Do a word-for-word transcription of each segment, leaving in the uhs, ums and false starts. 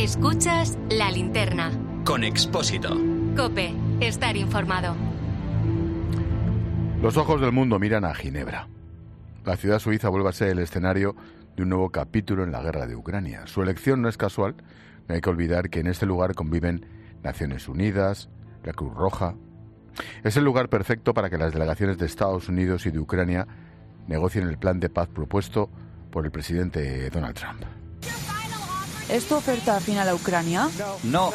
Escuchas La Linterna. Con Expósito. COPE. Estar informado. Los ojos del mundo miran a Ginebra. La ciudad suiza vuelve a ser el escenario de un nuevo capítulo en la guerra de Ucrania. Su elección no es casual. No hay que olvidar que en este lugar conviven Naciones Unidas, la Cruz Roja. Es el lugar perfecto para que las delegaciones de Estados Unidos y de Ucrania negocien el plan de paz propuesto por el presidente Donald Trump. ¿Esto oferta final a Ucrania? No.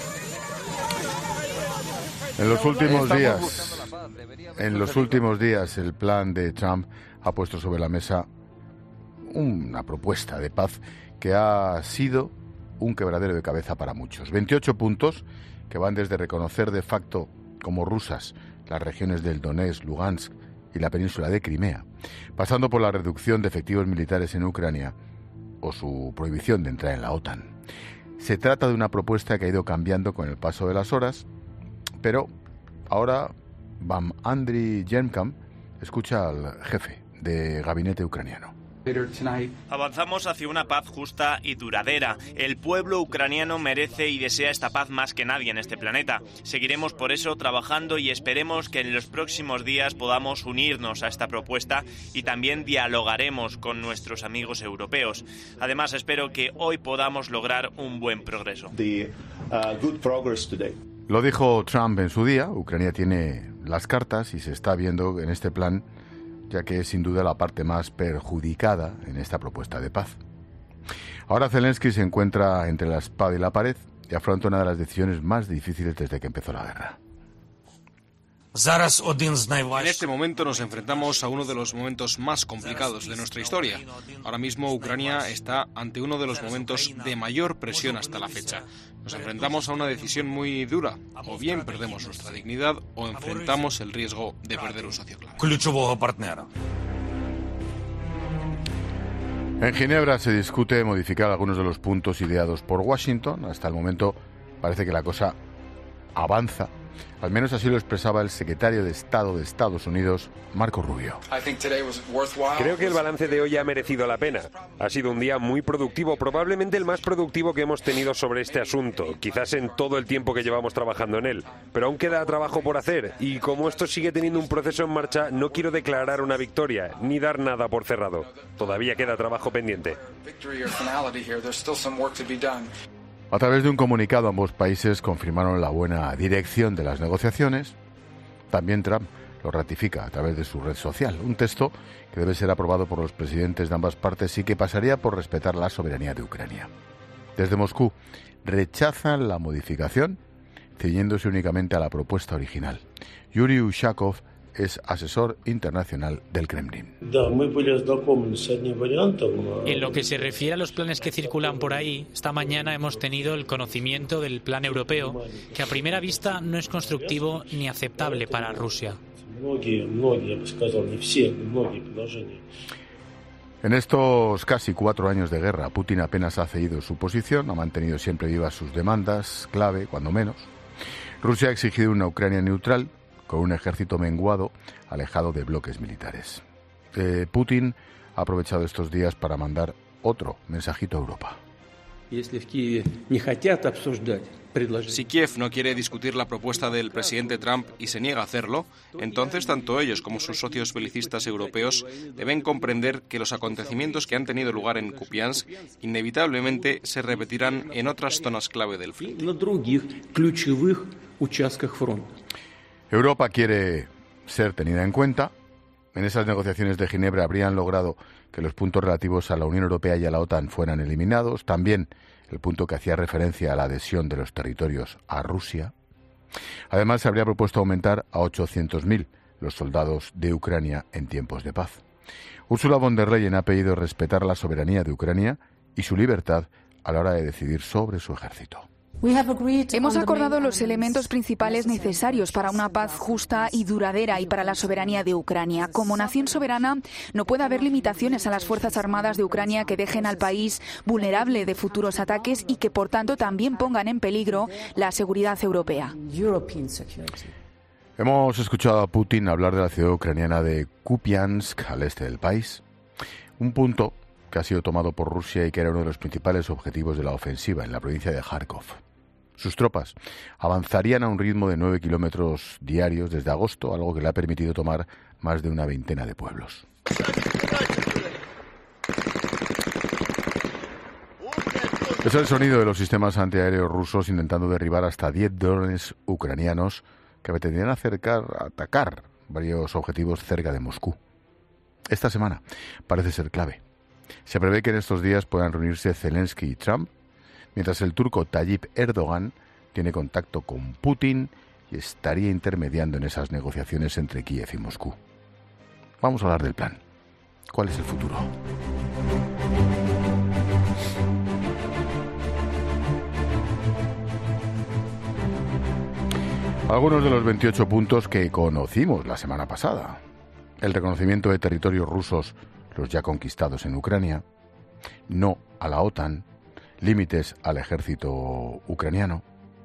En los últimos días, en los últimos días, el plan de Trump ha puesto sobre la mesa una propuesta de paz que ha sido un quebradero de cabeza para muchos. veintiocho puntos que van desde reconocer de facto como rusas las regiones del Donetsk, Lugansk y la península de Crimea, pasando por la reducción de efectivos militares en Ucrania o su prohibición de entrar en la OTAN. Se trata de una propuesta que ha ido cambiando con el paso de las horas, pero ahora Bam Andriy Yermakh escucha al jefe de gabinete ucraniano. Avanzamos hacia una paz justa y duradera. El pueblo ucraniano merece y desea esta paz más que nadie en este planeta. Seguiremos por eso trabajando y esperemos que en los próximos días podamos unirnos a esta propuesta y también dialogaremos con nuestros amigos europeos. Además, espero que hoy podamos lograr un buen progreso. Lo dijo Trump en su día. Ucrania tiene las cartas y se está viendo en este plan, ya que es sin duda la parte más perjudicada en esta propuesta de paz. Ahora Zelensky se encuentra entre la espada y la pared y afronta una de las decisiones más difíciles desde que empezó la guerra. En este momento nos enfrentamos a uno de los momentos más complicados de nuestra historia. Ahora mismo Ucrania está ante uno de los momentos de mayor presión hasta la fecha. Nos enfrentamos a una decisión muy dura. O bien perdemos nuestra dignidad o enfrentamos el riesgo de perder un socio clave. En Ginebra se discute modificar algunos de los puntos ideados por Washington. Hasta el momento parece que la cosa avanza. Al menos así lo expresaba el secretario de Estado de Estados Unidos, Marco Rubio. Creo que el balance de hoy ha merecido la pena. Ha sido un día muy productivo, probablemente el más productivo que hemos tenido sobre este asunto, quizás en todo el tiempo que llevamos trabajando en él. Pero aún queda trabajo por hacer, y como esto sigue teniendo un proceso en marcha, no quiero declarar una victoria, ni dar nada por cerrado. Todavía queda trabajo pendiente. A través de un comunicado, ambos países confirmaron la buena dirección de las negociaciones. También Trump lo ratifica a través de su red social, un texto que debe ser aprobado por los presidentes de ambas partes y que pasaría por respetar la soberanía de Ucrania. Desde Moscú rechazan la modificación, ciñéndose únicamente a la propuesta original. Yuri Ushakov es asesor internacional del Kremlin. En lo que se refiere a los planes que circulan por ahí, esta mañana hemos tenido el conocimiento del plan europeo, que a primera vista no es constructivo ni aceptable para Rusia. En estos casi cuatro años de guerra, Putin apenas ha cedido su posición, ha mantenido siempre vivas sus demandas, clave, cuando menos. Rusia ha exigido una Ucrania neutral, con un ejército menguado, alejado de bloques militares. Eh, Putin ha aprovechado estos días para mandar otro mensajito a Europa. Si Kiev no quiere discutir la propuesta del presidente Trump y se niega a hacerlo, entonces tanto ellos como sus socios belicistas europeos deben comprender que los acontecimientos que han tenido lugar en Kupiansk inevitablemente se repetirán en otras zonas clave del frente. Europa quiere ser tenida en cuenta. En esas negociaciones de Ginebra habrían logrado que los puntos relativos a la Unión Europea y a la OTAN fueran eliminados. También el punto que hacía referencia a la adhesión de los territorios a Rusia. Además, se habría propuesto aumentar a ochocientos mil los soldados de Ucrania en tiempos de paz. Ursula von der Leyen ha pedido respetar la soberanía de Ucrania y su libertad a la hora de decidir sobre su ejército. Hemos acordado los elementos principales necesarios para una paz justa y duradera y para la soberanía de Ucrania. Como nación soberana, no puede haber limitaciones a las Fuerzas Armadas de Ucrania que dejen al país vulnerable de futuros ataques y que, por tanto, también pongan en peligro la seguridad europea. Hemos escuchado a Putin hablar de la ciudad ucraniana de Kupiansk, al este del país. Un punto que ha sido tomado por Rusia y que era uno de los principales objetivos de la ofensiva en la provincia de Kharkov. Sus tropas avanzarían a un ritmo de nueve kilómetros diarios desde agosto, algo que le ha permitido tomar más de una veintena de pueblos. Es el sonido de los sistemas antiaéreos rusos intentando derribar hasta diez drones ucranianos que pretendían acercar, atacar varios objetivos cerca de Moscú. Esta semana parece ser clave. Se prevé que en estos días puedan reunirse Zelensky y Trump, mientras el turco Tayyip Erdogan tiene contacto con Putin y estaría intermediando en esas negociaciones entre Kiev y Moscú. Vamos a hablar del plan. ¿Cuál es el futuro? Algunos de los veintiocho puntos que conocimos la semana pasada. El reconocimiento de territorios rusos, los ya conquistados en Ucrania. No a la OTAN. Límites al ejército ucraniano.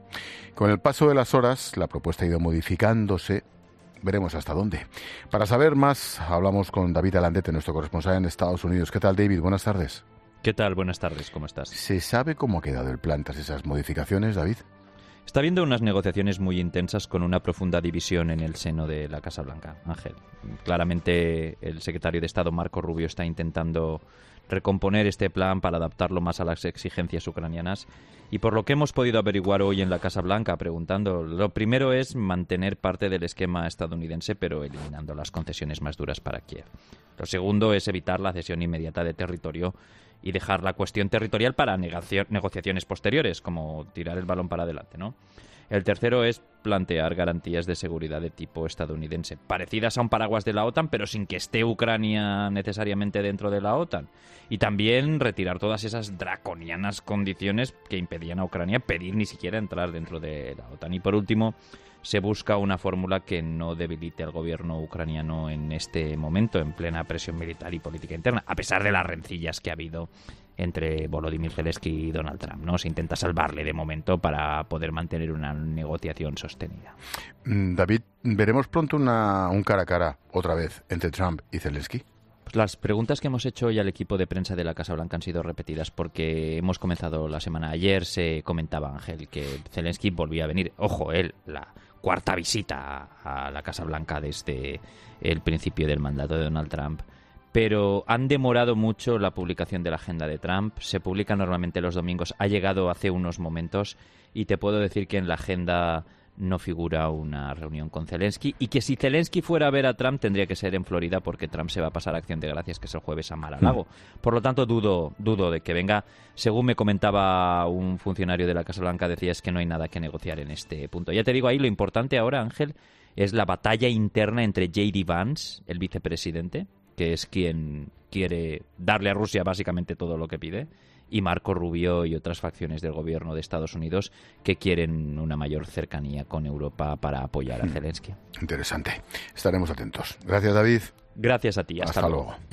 Con el paso de las horas, la propuesta ha ido modificándose. Veremos hasta dónde. Para saber más, hablamos con David Alandete, nuestro corresponsal en Estados Unidos. ¿Qué tal, David? Buenas tardes. ¿Qué tal? Buenas tardes. ¿Cómo estás? ¿Se sabe cómo ha quedado el plan tras esas modificaciones, David? Está habiendo unas negociaciones muy intensas con una profunda división en el seno de la Casa Blanca, Ángel. Claramente el secretario de Estado, Marco Rubio, está intentando recomponer este plan para adaptarlo más a las exigencias ucranianas. Y por lo que hemos podido averiguar hoy en la Casa Blanca, preguntando, lo primero es mantener parte del esquema estadounidense, pero eliminando las concesiones más duras para Kiev. Lo segundo es evitar la cesión inmediata de territorio y dejar la cuestión territorial para negociaciones posteriores, como tirar el balón para adelante, ¿no? El tercero es plantear garantías de seguridad de tipo estadounidense, parecidas a un paraguas de la OTAN, pero sin que esté Ucrania necesariamente dentro de la OTAN. Y también retirar todas esas draconianas condiciones que impedían a Ucrania pedir ni siquiera entrar dentro de la OTAN. Y por último, se busca una fórmula que no debilite al gobierno ucraniano en este momento, en plena presión militar y política interna, a pesar de las rencillas que ha habido entre Volodymyr Zelensky y Donald Trump, ¿no? Se intenta salvarle de momento para poder mantener una negociación sostenida. David, ¿veremos pronto una, un cara a cara otra vez entre Trump y Zelensky? Pues las preguntas que hemos hecho hoy al equipo de prensa de la Casa Blanca han sido repetidas porque hemos comenzado la semana. Ayer se comentaba, Ángel, que Zelensky volvía a venir. Ojo, él, la cuarta visita a la Casa Blanca desde el principio del mandato de Donald Trump. Pero han demorado mucho la publicación de la agenda de Trump. Se publica normalmente los domingos. Ha llegado hace unos momentos y te puedo decir que en la agenda no figura una reunión con Zelensky y que si Zelensky fuera a ver a Trump tendría que ser en Florida porque Trump se va a pasar a Acción de Gracias, que es el jueves, a Mar-a-Lago. Por lo tanto, dudo, dudo de que venga. Según me comentaba un funcionario de la Casa Blanca, decía es que no hay nada que negociar en este punto. Ya te digo, ahí lo importante ahora, Ángel, es la batalla interna entre J D Vance, el vicepresidente, que es quien quiere darle a Rusia básicamente todo lo que pide, y Marco Rubio y otras facciones del gobierno de Estados Unidos que quieren una mayor cercanía con Europa para apoyar a Zelensky. Interesante. Estaremos atentos. Gracias, David. Gracias a ti. Hasta, Hasta luego. luego.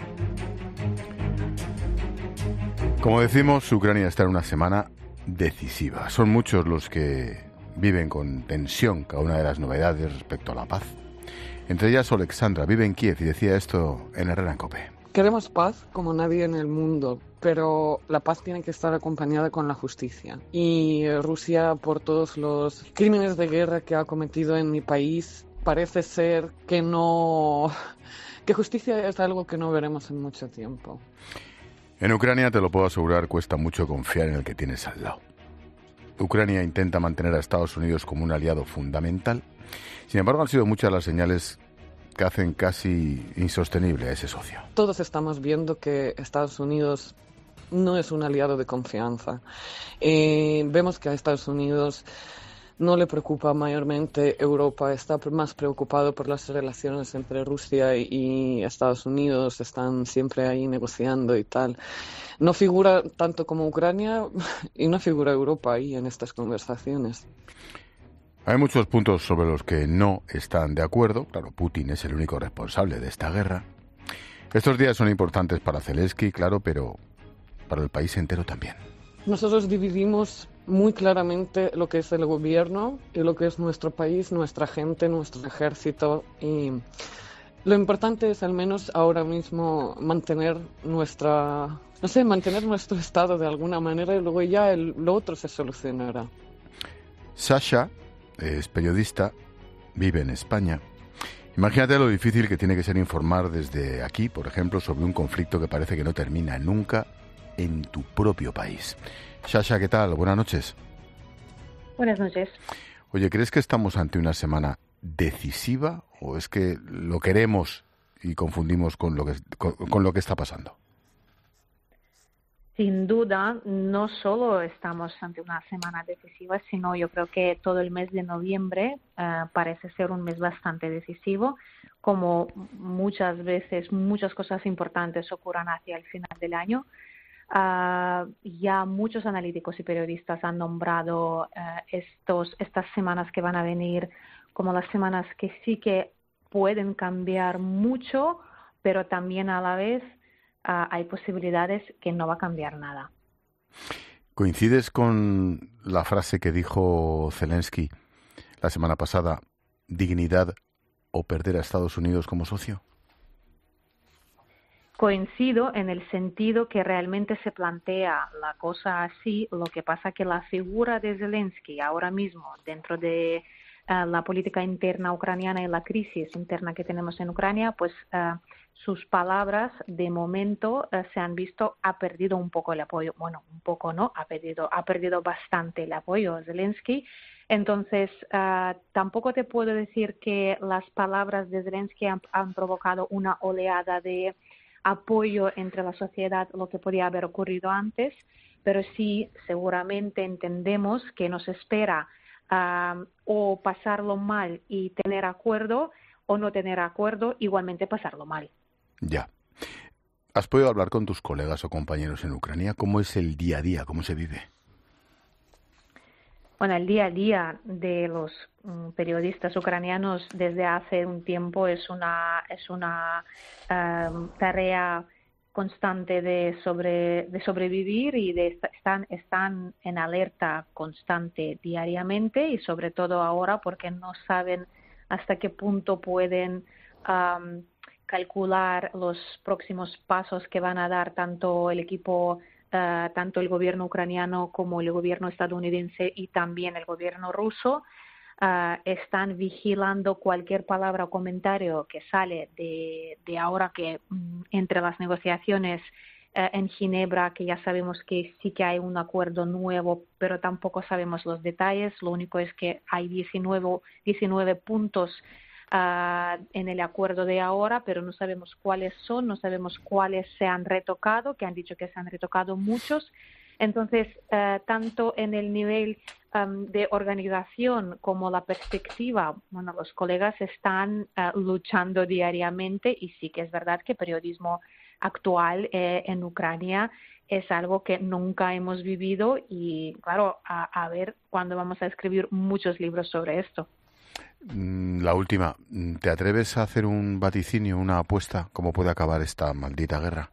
Como decimos, Ucrania está en una semana decisiva. Son muchos los que viven con tensión cada una de las novedades respecto a la paz. Entre ellas, Alexandra vive en Kiev y decía esto en Herrera en COPE. Queremos paz como nadie en el mundo, pero la paz tiene que estar acompañada con la justicia. Y Rusia, por todos los crímenes de guerra que ha cometido en mi país, parece ser que no, que justicia es algo que no veremos en mucho tiempo. En Ucrania, te lo puedo asegurar, cuesta mucho confiar en el que tienes al lado. Ucrania intenta mantener a Estados Unidos como un aliado fundamental. Sin embargo, han sido muchas las señales que hacen casi insostenible a ese socio. Todos estamos viendo que Estados Unidos no es un aliado de confianza. Eh, vemos que a Estados Unidos no le preocupa mayormente Europa, está más preocupado por las relaciones entre Rusia y Estados Unidos, están siempre ahí negociando y tal. No figura tanto como Ucrania y no figura Europa ahí en estas conversaciones. Hay muchos puntos sobre los que no están de acuerdo. Claro, Putin es el único responsable de esta guerra. Estos días son importantes para Zelensky, claro, pero para el país entero también. Nosotros dividimos muy claramente lo que es el gobierno y lo que es nuestro país, nuestra gente, nuestro ejército. Y Lo importante es al menos ahora mismo mantener nuestra, no sé, mantener nuestro estado de alguna manera y luego ya el, lo otro se solucionará. Sasha es periodista, vive en España. Imagínate lo difícil que tiene que ser informar desde aquí, por ejemplo, sobre un conflicto que parece que no termina nunca en tu propio país. Sasha, ¿qué tal? Buenas noches. Buenas noches. Oye, ¿crees que estamos ante una semana decisiva o es que lo queremos y confundimos con lo que con, con lo que está pasando? Sin duda, no solo estamos ante una semana decisiva, sino yo creo que todo el mes de noviembre uh, parece ser un mes bastante decisivo, como muchas veces muchas cosas importantes ocurran hacia el final del año. Uh, ya muchos analíticos y periodistas han nombrado uh, estos estas semanas que van a venir como las semanas que sí que pueden cambiar mucho, pero también a la vez uh, hay posibilidades que no va a cambiar nada. ¿Coincides con la frase que dijo Zelensky la semana pasada, dignidad o perder a Estados Unidos como socio? Coincido en el sentido que realmente se plantea la cosa así, lo que pasa que la figura de Zelensky ahora mismo dentro de uh, la política interna ucraniana y la crisis interna que tenemos en Ucrania, pues uh, sus palabras de momento uh, se han visto, ha perdido un poco el apoyo, bueno, un poco no, ha perdido, ha perdido bastante el apoyo a Zelensky. Entonces, uh, tampoco te puedo decir que las palabras de Zelensky han, han provocado una oleada de apoyo entre la sociedad, lo que podía haber ocurrido antes, pero sí seguramente entendemos que nos espera uh, o pasarlo mal y tener acuerdo o no tener acuerdo, igualmente pasarlo mal. Ya. ¿Has podido hablar con tus colegas o compañeros en Ucrania? ¿Cómo es el día a día? ¿Cómo se vive? Bueno, el día a día de los um, periodistas ucranianos desde hace un tiempo es una es una um, tarea constante de sobre de sobrevivir y de están están en alerta constante diariamente y sobre todo ahora porque no saben hasta qué punto pueden um, calcular los próximos pasos que van a dar tanto el equipo Uh, tanto el gobierno ucraniano como el gobierno estadounidense y también el gobierno ruso uh, están vigilando cualquier palabra o comentario que sale de, de ahora que um, entre las negociaciones uh, en Ginebra, que ya sabemos que sí que hay un acuerdo nuevo, pero tampoco sabemos los detalles. Lo único es que hay diecinueve, diecinueve puntos Uh, en el acuerdo de ahora, pero no sabemos cuáles son, no sabemos cuáles se han retocado, que han dicho que se han retocado muchos. Entonces, uh, tanto en el nivel um, de organización como la perspectiva, bueno, los colegas están uh, luchando diariamente y sí que es verdad que el periodismo actual eh, en Ucrania es algo que nunca hemos vivido y, claro, a, a ver cuándo vamos a escribir muchos libros sobre esto. La última, ¿te atreves a hacer un vaticinio, una apuesta? ¿Cómo puede acabar esta maldita guerra?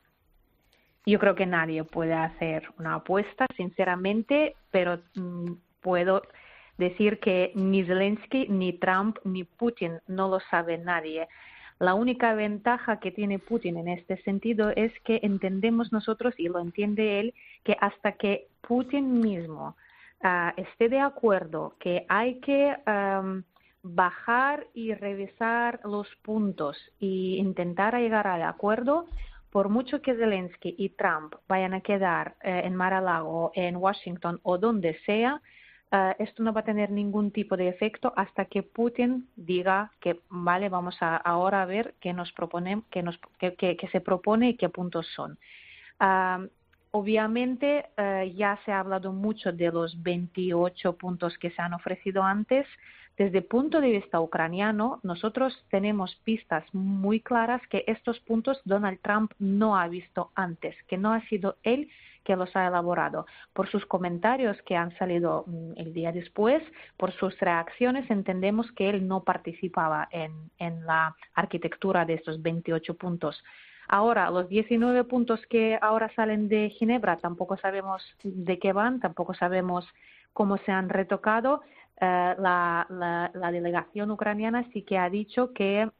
Yo creo que nadie puede hacer una apuesta, sinceramente, pero mmm, puedo decir que ni Zelensky, ni Trump, ni Putin no lo sabe nadie. La única ventaja que tiene Putin en este sentido es que entendemos nosotros, y lo entiende él, que hasta que Putin mismo uh, esté de acuerdo que hay que um, bajar y revisar los puntos e intentar llegar al acuerdo, por mucho que Zelensky y Trump vayan a quedar eh, en Mar-a-Lago, en Washington o donde sea, uh, esto no va a tener ningún tipo de efecto hasta que Putin diga que, vale, vamos a ahora a ver qué nos propone, qué, nos, qué, qué, qué se propone y qué puntos son. Uh, obviamente, uh, ya se ha hablado mucho de los veintiocho puntos que se han ofrecido antes. Desde el punto de vista ucraniano, nosotros tenemos pistas muy claras que estos puntos Donald Trump no ha visto antes, que no ha sido él que los ha elaborado. Por sus comentarios que han salido el día después, por sus reacciones, entendemos que él no participaba en, en la arquitectura de estos veintiocho puntos. Ahora, los diecinueve puntos que ahora salen de Ginebra, tampoco sabemos de qué van, tampoco sabemos cómo se han retocado. Uh, la, la, la delegación ucraniana sí que ha dicho que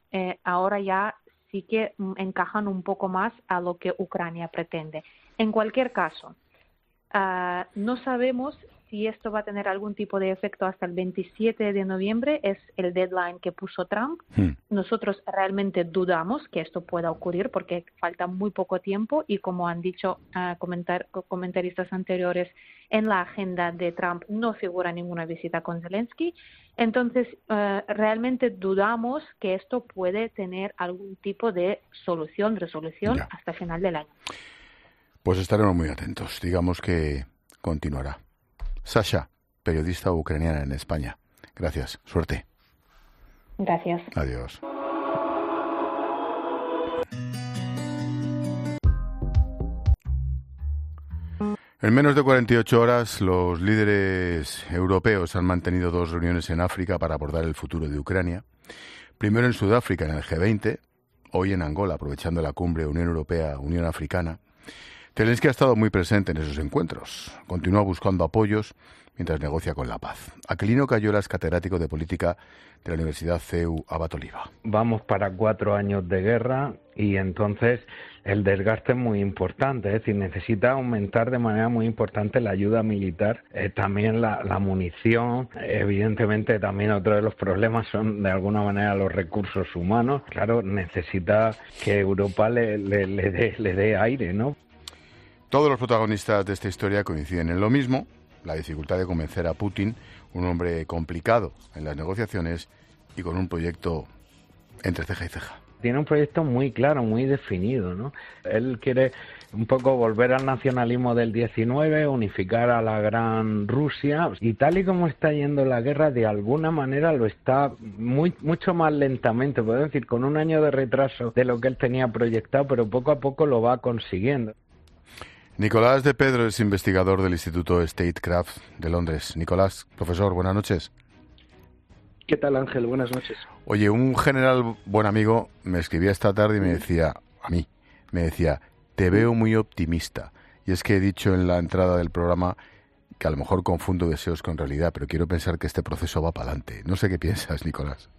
eh, ahora ya sí que mm, encajan un poco más a lo que Ucrania pretende. En cualquier caso, uh, no sabemos si esto va a tener algún tipo de efecto hasta el veintisiete de noviembre, es el deadline que puso Trump. Hmm. Nosotros realmente dudamos que esto pueda ocurrir porque falta muy poco tiempo y, como han dicho uh, comentar, comentaristas anteriores, en la agenda de Trump no figura ninguna visita con Zelensky. Entonces, uh, realmente dudamos que esto puede tener algún tipo de solución, resolución ya. hasta final del año. Pues estaremos muy atentos. Digamos que continuará. Sasha, periodista ucraniana en España. Gracias. Suerte. Gracias. Adiós. En menos de cuarenta y ocho horas, los líderes europeos han mantenido dos reuniones en África para abordar el futuro de Ucrania. Primero en Sudáfrica, en el G veinte, hoy en Angola, aprovechando la cumbre Unión Europea-Unión Africana. Zelensky ha estado muy presente en esos encuentros. Continúa buscando apoyos mientras negocia con la paz. Aquilino Cayola es catedrático de política de la Universidad C E U Abad Oliva. Vamos para cuatro años de guerra y entonces el desgaste es muy importante. Es decir, necesita aumentar de manera muy importante la ayuda militar, eh, también la, la munición. Evidentemente también otro de los problemas son de alguna manera los recursos humanos. Claro, necesita que Europa le, le, le dé le dé aire, ¿no? Todos los protagonistas de esta historia coinciden en lo mismo, la dificultad de convencer a Putin, un hombre complicado en las negociaciones y con un proyecto entre ceja y ceja. Tiene un proyecto muy claro, muy definido, ¿no? Él quiere un poco volver al nacionalismo del diecinueve, unificar a la gran Rusia, y tal y como está yendo la guerra, de alguna manera lo está muy mucho más lentamente, puedo decir, con un año de retraso de lo que él tenía proyectado, pero poco a poco lo va consiguiendo. Nicolás de Pedro es investigador del Instituto Statecraft de Londres. Nicolás, profesor, buenas noches. ¿Qué tal, Ángel? Buenas noches. Oye, un general buen amigo me escribía esta tarde y me decía, a mí, me decía, te veo muy optimista. Y es que he dicho en la entrada del programa que a lo mejor confundo deseos con realidad, pero quiero pensar que este proceso va para adelante. No sé qué piensas, Nicolás.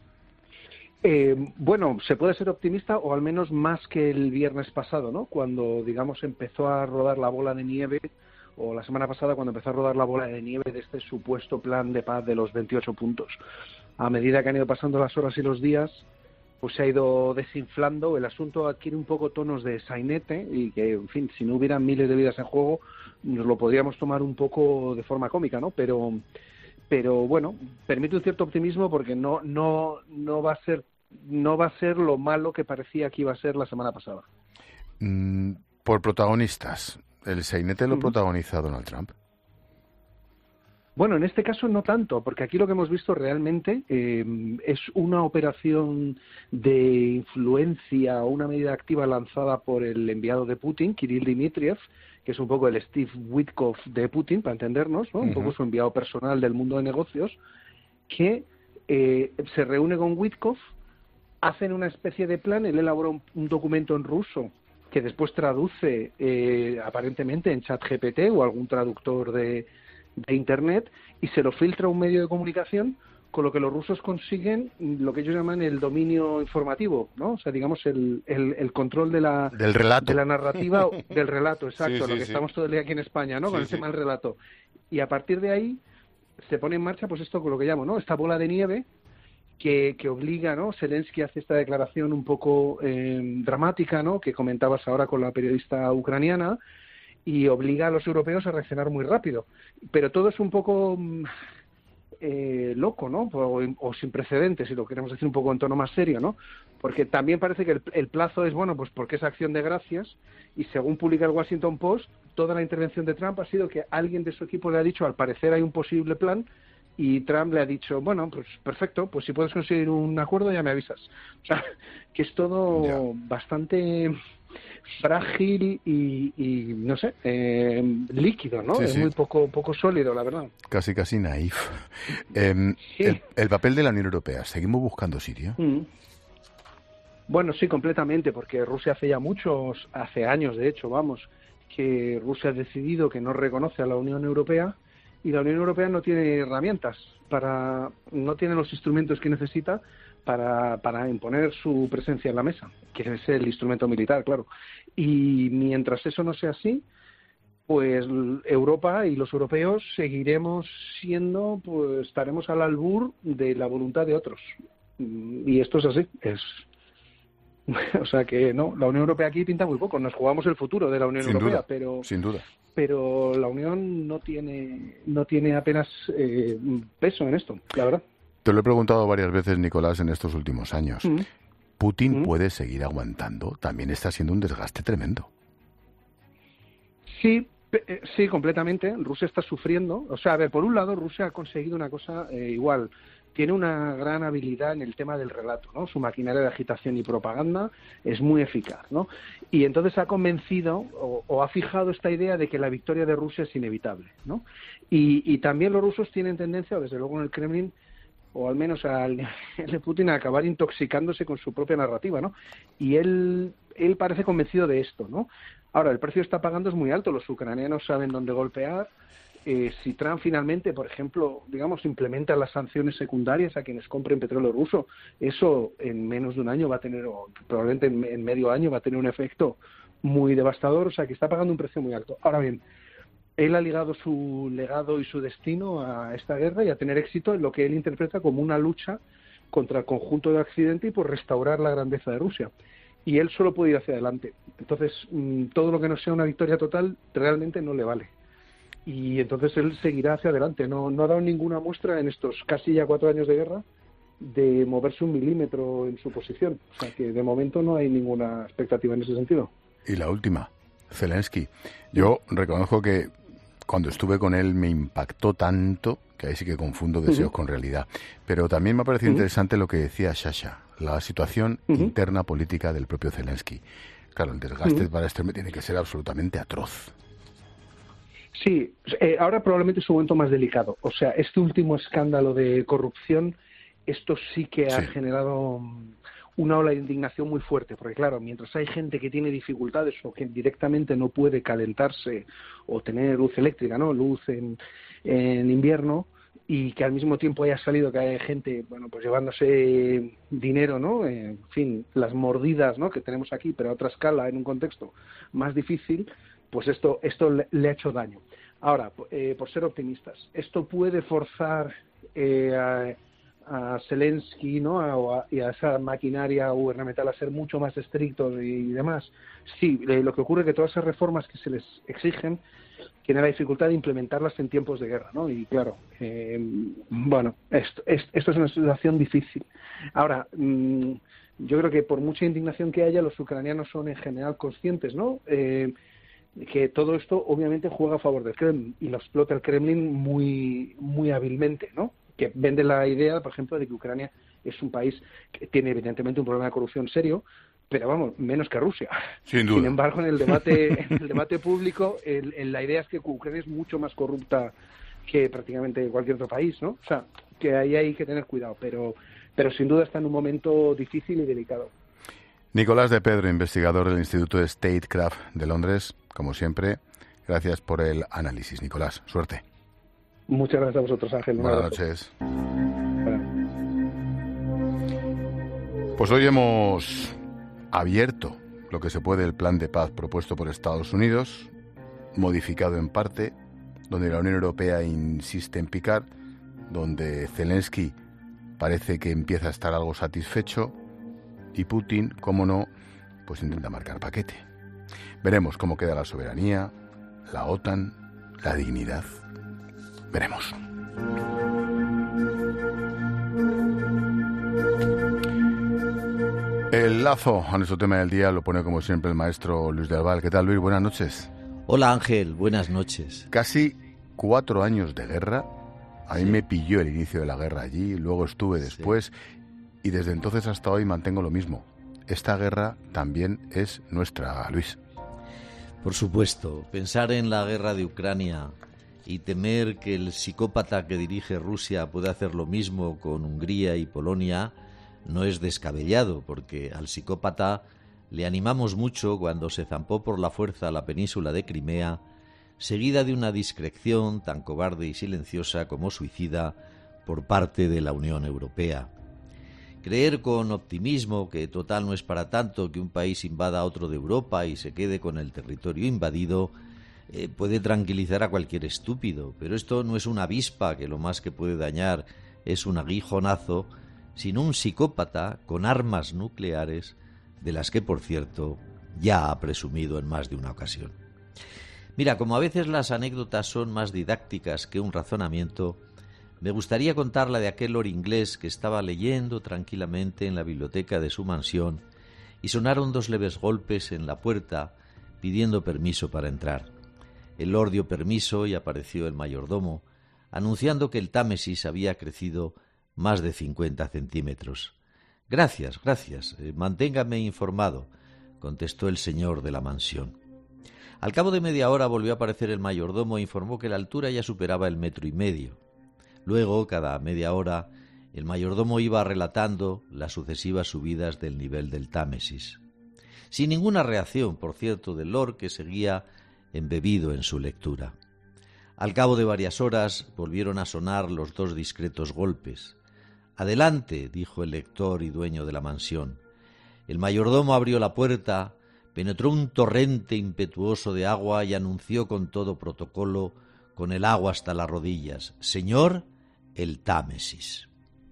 Eh, bueno, se puede ser optimista, o al menos más que el viernes pasado, ¿no? Cuando, digamos, empezó a rodar la bola de nieve, o la semana pasada cuando empezó a rodar la bola de nieve de este supuesto plan de paz de los veintiocho puntos. A medida que han ido pasando las horas y los días, pues se ha ido desinflando, el asunto adquiere un poco tonos de sainete y que, en fin, si no hubieran miles de vidas en juego, nos lo podríamos tomar un poco de forma cómica, ¿no? Pero... pero bueno, permite un cierto optimismo porque no no no va a ser no va a ser lo malo que parecía que iba a ser la semana pasada. Mm, por protagonistas, ¿el sainete lo uh-huh. protagoniza Donald Trump? Bueno, en este caso no tanto, porque aquí lo que hemos visto realmente eh, es una operación de influencia o una medida activa lanzada por el enviado de Putin, Kirill Dmitriev, que es un poco el Steve Witkoff de Putin, para entendernos, ¿no? Uh-huh. Un poco su enviado personal del mundo de negocios, que eh, se reúne con Witkoff, hacen una especie de plan, él elabora un, un documento en ruso que después traduce eh, aparentemente en ChatGPT o algún traductor de, de Internet y se lo filtra a un medio de comunicación, con lo que los rusos consiguen lo que ellos llaman el dominio informativo, ¿no? O sea, digamos, el, el, el control de la, del relato. de la narrativa, del relato, exacto, sí, sí, lo que sí. estamos todo el día aquí en España, ¿no? Con sí, el tema sí. del relato. Y a partir de ahí se pone en marcha, pues esto con lo que llamo, ¿no? Esta bola de nieve que, que obliga, ¿no? Zelensky hace esta declaración un poco eh, dramática, ¿no? Que comentabas ahora con la periodista ucraniana, y obliga a los europeos a reaccionar muy rápido. Pero todo es un poco... Eh, loco, ¿no? O, o sin precedentes, si lo queremos decir un poco en tono más serio, ¿no? Porque también parece que el, el plazo es, bueno, pues porque es acción de gracias, y según publica el Washington Post, toda la intervención de Trump ha sido que alguien de su equipo le ha dicho, al parecer hay un posible plan, y Trump le ha dicho, bueno, pues perfecto, pues si puedes conseguir un acuerdo ya me avisas. O sea, que es todo yeah. bastante frágil y, y no sé, eh, líquido, ¿no? Sí, es sí. muy poco poco sólido, la verdad. Casi, casi naif. Eh, sí. el, el papel de la Unión Europea, ¿seguimos buscando sitio? Mm. Bueno, sí, completamente, porque Rusia hace ya muchos, hace años, de hecho, vamos, que Rusia ha decidido que no reconoce a la Unión Europea, y la Unión Europea no tiene herramientas para, no tiene los instrumentos que necesita para, para imponer su presencia en la mesa, que es el instrumento militar, claro. Y mientras eso no sea así, pues Europa y los europeos seguiremos siendo, pues estaremos al albur de la voluntad de otros. Y esto es así, es... O sea que no, la Unión Europea aquí pinta muy poco. Nos jugamos el futuro de la Unión sin Europea, duda, pero sin duda. Pero la Unión no tiene no tiene apenas eh, peso en esto, la verdad. Te lo he preguntado varias veces, Nicolás, en estos últimos años. Mm. ¿Putin mm. puede seguir aguantando? También está siendo un desgaste tremendo. Sí, sí, completamente. Rusia está sufriendo. O sea, a ver, por un lado, Rusia ha conseguido una cosa eh, igual. Tiene una gran habilidad en el tema del relato, ¿no? Su maquinaria de agitación y propaganda es muy eficaz, ¿no? Y entonces ha convencido o, o ha fijado esta idea de que la victoria de Rusia es inevitable, ¿no? Y, y también los rusos tienen tendencia, o desde luego en el Kremlin, o al menos al de Putin, a acabar intoxicándose con su propia narrativa, ¿no? Y él, él parece convencido de esto, ¿no? Ahora, el precio que está pagando es muy alto, los ucranianos saben dónde golpear. Eh, si Trump finalmente, por ejemplo, digamos, implementa las sanciones secundarias a quienes compren petróleo ruso, eso en menos de un año va a tener, o probablemente en, en medio año va a tener un efecto muy devastador, o sea que está pagando un precio muy alto. Ahora bien, él ha ligado su legado y su destino a esta guerra y a tener éxito en lo que él interpreta como una lucha contra el conjunto de Occidente y por restaurar la grandeza de Rusia. Y él solo puede ir hacia adelante. Entonces, mmm, todo lo que no sea una victoria total realmente no le vale. Y entonces él seguirá hacia adelante. No, no ha dado ninguna muestra en estos casi ya cuatro años de guerra de moverse un milímetro en su posición. O sea que de momento no hay ninguna expectativa en ese sentido. Y la última, Zelensky. Yo reconozco que cuando estuve con él me impactó tanto que ahí sí que confundo deseos uh-huh. con realidad. Pero también me ha parecido uh-huh. interesante lo que decía Sasha, la situación uh-huh. interna política del propio Zelensky. Claro, el desgaste uh-huh. para este hombre tiene que ser absolutamente atroz. Sí, eh, ahora probablemente es un momento más delicado. O sea, este último escándalo de corrupción, esto sí que ha sí. generado una ola de indignación muy fuerte, porque claro, mientras hay gente que tiene dificultades o que directamente no puede calentarse o tener luz eléctrica, ¿no? Luz en, en invierno, y que al mismo tiempo haya salido que hay gente, bueno, pues llevándose dinero, ¿no? En fin, las mordidas, ¿no? Que tenemos aquí, pero a otra escala, en un contexto más difícil, pues esto esto le, le ha hecho daño. Ahora, eh, por ser optimistas, ¿esto puede forzar eh, a, a Zelensky, ¿no? a, a, y a esa maquinaria gubernamental a ser mucho más estrictos y, y demás? Sí, eh, lo que ocurre es que todas esas reformas que se les exigen tienen la dificultad de implementarlas en tiempos de guerra, ¿no? Y claro, eh, bueno, esto, esto, esto es una situación difícil. Ahora, mmm, yo creo que por mucha indignación que haya, los ucranianos son en general conscientes, ¿no? Eh, que todo esto obviamente juega a favor del Kremlin y lo explota el Kremlin muy muy hábilmente, ¿no? Que vende la idea, por ejemplo, de que Ucrania es un país que tiene evidentemente un problema de corrupción serio, pero vamos, menos que Rusia. Sin duda. Sin embargo, en el debate en el debate público, el, el, la idea es que Ucrania es mucho más corrupta que prácticamente cualquier otro país, ¿no? O sea, que ahí hay que tener cuidado, pero pero sin duda está en un momento difícil y delicado. Nicolás de Pedro, investigador del Instituto de Statecraft de Londres, como siempre, gracias por el análisis, Nicolás. Suerte. Muchas gracias a vosotros, Ángel. Buenas noches. Bueno. Pues hoy hemos abierto lo que se puede el plan de paz propuesto por Estados Unidos, modificado en parte, donde la Unión Europea insiste en picar, donde Zelensky parece que empieza a estar algo satisfecho, y Putin, como no, pues intenta marcar paquete. Veremos cómo queda la soberanía, la OTAN, la dignidad. Veremos. El lazo a nuestro tema del día lo pone como siempre el maestro Luis de Albal. ¿Qué tal, Luis? Buenas noches. Hola, Ángel. Buenas noches. Casi cuatro años de guerra. A mí sí. me pilló el inicio de la guerra allí, luego estuve después... Sí. Y desde entonces hasta hoy mantengo lo mismo. Esta guerra también es nuestra, Luis. Por supuesto. Pensar en la guerra de Ucrania y temer que el psicópata que dirige Rusia pueda hacer lo mismo con Hungría y Polonia no es descabellado, porque al psicópata le animamos mucho cuando se zampó por la fuerza la península de Crimea, seguida de una discreción tan cobarde y silenciosa como suicida por parte de la Unión Europea. Creer con optimismo que total no es para tanto que un país invada a otro de Europa y se quede con el territorio invadido eh, puede tranquilizar a cualquier estúpido, pero esto no es una avispa que lo más que puede dañar es un aguijonazo, sino un psicópata con armas nucleares, de las que, por cierto, ya ha presumido en más de una ocasión. Mira, como a veces las anécdotas son más didácticas que un razonamiento, me gustaría contar la de aquel lord inglés que estaba leyendo tranquilamente en la biblioteca de su mansión y sonaron dos leves golpes en la puerta pidiendo permiso para entrar. El lord dio permiso y apareció el mayordomo, anunciando que el Támesis había crecido más de cincuenta centímetros. «Gracias, gracias. Eh, manténgame informado», contestó el señor de la mansión. Al cabo de media hora volvió a aparecer el mayordomo e informó que la altura ya superaba el metro y medio. Luego, cada media hora, el mayordomo iba relatando las sucesivas subidas del nivel del Támesis. Sin ninguna reacción, por cierto, del lord, que seguía embebido en su lectura. Al cabo de varias horas volvieron a sonar los dos discretos golpes. «Adelante», dijo el lector y dueño de la mansión. El mayordomo abrió la puerta, penetró un torrente impetuoso de agua y anunció con todo protocolo, con el agua hasta las rodillas: «Señor, el Támesis».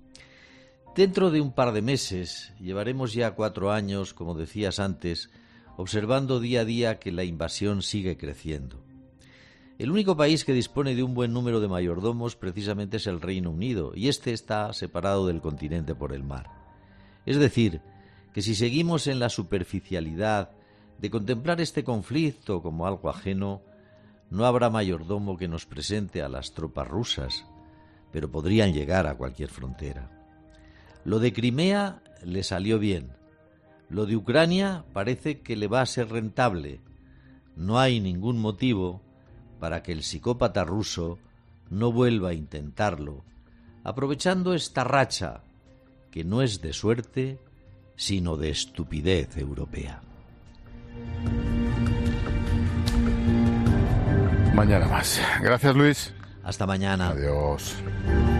Dentro de un par de meses, llevaremos ya cuatro años, como decías antes, observando día a día que la invasión sigue creciendo. El único país que dispone de un buen número de mayordomos precisamente es el Reino Unido, y este está separado del continente por el mar. Es decir, que si seguimos en la superficialidad de contemplar este conflicto como algo ajeno, no habrá mayordomo que nos presente a las tropas rusas, pero podrían llegar a cualquier frontera. Lo de Crimea le salió bien. Lo de Ucrania parece que le va a ser rentable. No hay ningún motivo para que el psicópata ruso no vuelva a intentarlo, aprovechando esta racha, que no es de suerte, sino de estupidez europea. Mañana más. Gracias, Luis. Hasta mañana. Adiós.